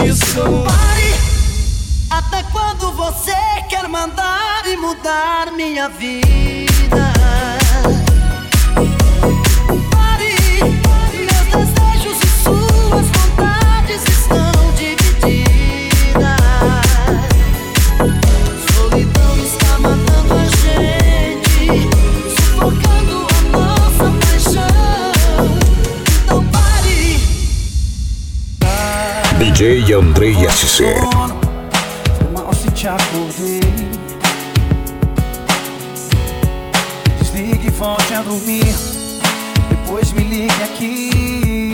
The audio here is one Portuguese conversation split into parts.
disso. Pare! Até quando você quer mandar e mudar minha vida? Pare! Meus desejos e suas vontades estão divididas. Solidão está matando a gente, sufocando a nossa paixão. Então pare! DJ Andrei SC. Te acordei. Desligue e volte a dormir. Depois me ligue aqui.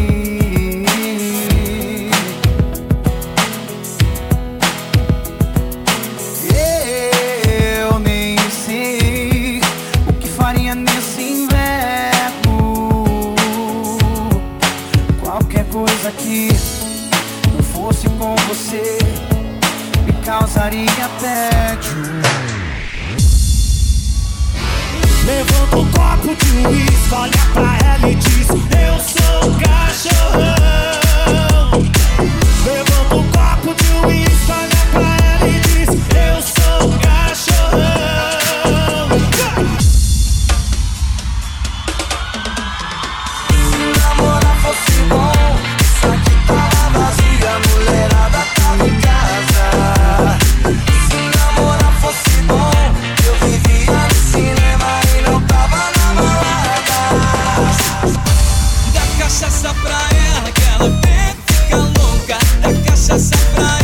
Eu nem sei o que faria nesse inverno. Qualquer coisa que não fosse com você causaria tédio. Levanta um copo de uísque, olha pra ela e diz: eu sou um cachorrão. Levanta um copo de uísque, olha pra ela e diz: eu sou um cachorrão. Se namorar fosse bom, isso aqui tava vazio, a mulherada tava em casa. Se namorar fosse bom, eu vivia no cinema e não tava na balada. Dá cachaça pra ela que ela bebe, fica louca. Dá cachaça pra ela.